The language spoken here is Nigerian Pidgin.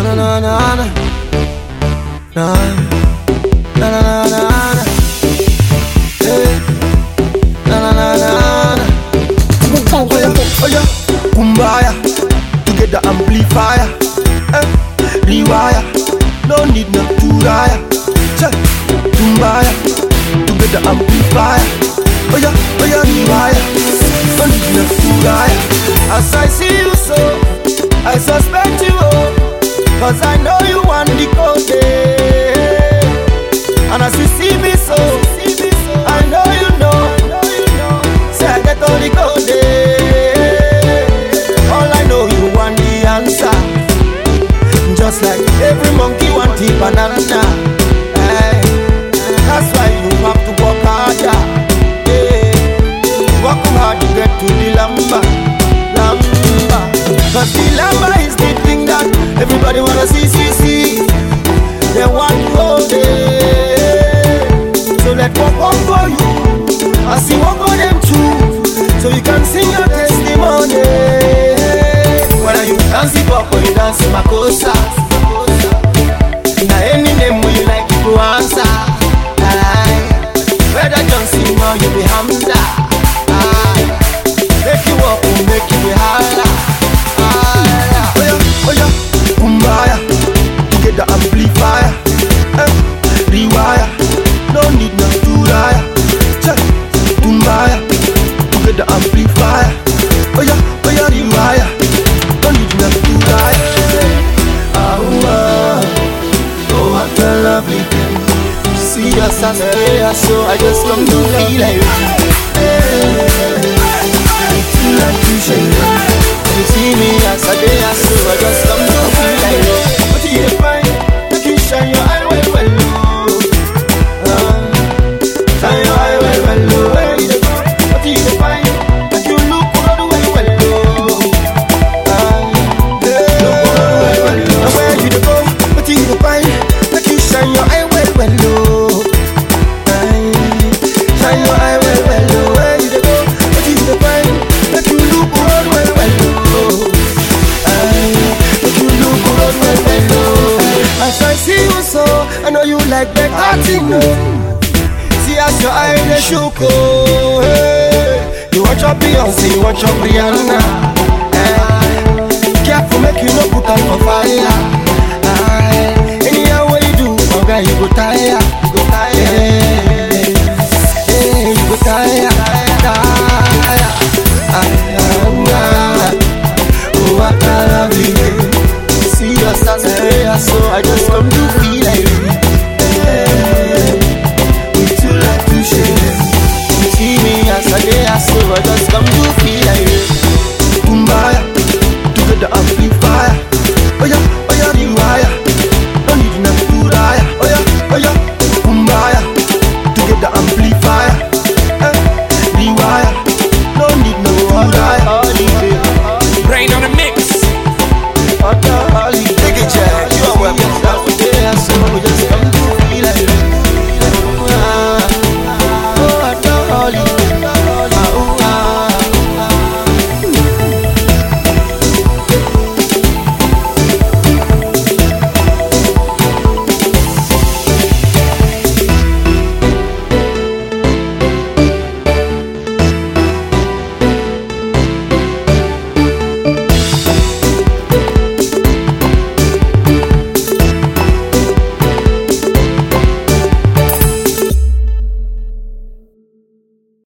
na na na na na na na na na. Hey. Na na na na na. Oh yeah, kumbaya, to get the amplifier. Rewire, no need no turaya. Kumbaya, to get the amplifier. Oh yeah, rewire, no need no turaya. As I see you so, I suspect you, cause I know you want the code. And as you see me so, I know you know, say I get all the code. All I know you want the answer, just like every monkey want the banana. Hey, that's why you have to work harder. Hey, work hard to get to the lamba. Cause the lamba is the thing that everybody wanna see. They want to hold it. So let work on for you, I see work on them too, so you can sing your testimony. Whether you dance hip hop or you dance makosa, now any name you like you go answer. Whether Johnson or you be Hamza, make you up or make you be holla. Oh yeah, kumbaya, to get the amplifier. Rewire, no need no turaya. Kumbaya, to get the amplifier. Oh yeah, rewire, no need no turaya. Oh what a lovely thing. See us as a so I just come to feel like like you shake. You see me as a day, so I just come to feel like what you find, make you shine your eye well, shine your eye well, what you find, make you look good well, where you go, what you find, make you shine your eye well, shine your eye well, where you go, what you find, make you look good well. As I see you so, I know you like that acting. See as your eye they shook, oh, hey. You want your Beyonce, you want your Rihanna. Careful, make you no put on for fire. Anyhow what you do, okay, you go tire, you go tire, you go tire. Oh, what a lovely day. See us as a prayer, so I just come to feel like we too like to share. You see me as a day, so I just come to feel like